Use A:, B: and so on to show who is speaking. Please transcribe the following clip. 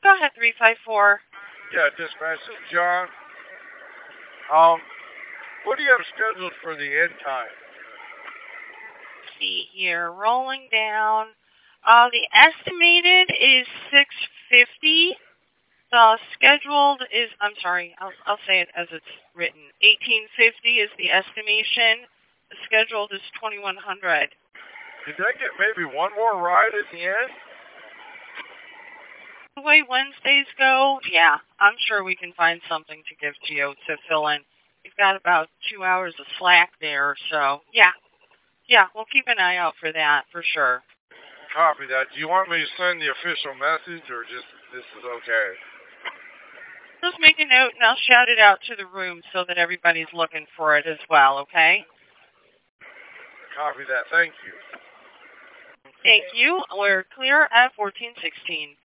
A: Go ahead, 354.
B: Yeah, dispatch, this is John. What do you have scheduled for the end time?
A: See here, rolling down. The estimated is 650. The scheduled is, I'm sorry, I'll say it as it's written. 1850 is the estimation. The scheduled is 2100.
B: Did I get maybe one more ride at the end?
A: The way Wednesdays go, yeah, I'm sure we can find something to give to you to fill in. You've got about 2 hours of slack there, so yeah, we'll keep an eye out for that for sure.
B: Copy that. Do you want me to send the official message or just this is okay?
A: Just make a note and I'll shout it out to the room so that everybody's looking for it as well, okay?
B: Copy that. Thank you.
A: Thank you. We're clear at 1416.